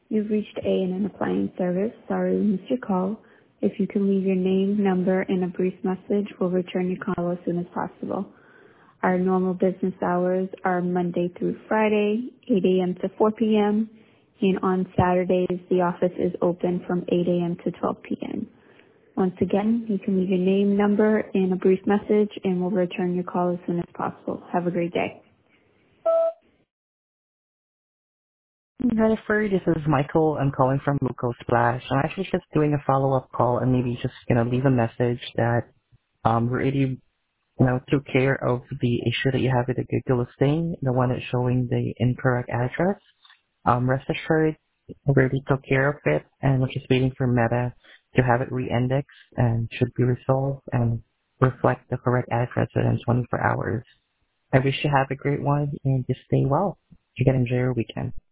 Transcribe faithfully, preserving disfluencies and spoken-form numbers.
You've reached A and N Appliance Service. Sorry we missed your call. If you can leave your name, number, and a brief message, we'll return your call as soon as possible. Our normal business hours are Monday through Friday, eight a.m. to four p.m., and on Saturdays, the office is open from eight a.m. to twelve p.m. Once again, you can leave your name, number, and a brief message, and we'll return your call as soon as possible. Have a great day. Jennifer, this is Michael. I'm calling from Luco Splash. I'm actually just doing a follow-up call and maybe just gonna leave a message that um we already you know took care of the issue that you have with the Google listing, the one that's showing the incorrect address. Um, rest assured, we already took care of it, and we're just waiting for Meta to have it re-indexed and should be resolved and reflect the correct address within twenty-four hours. I wish you have a great one and just stay well. You can enjoy your weekend.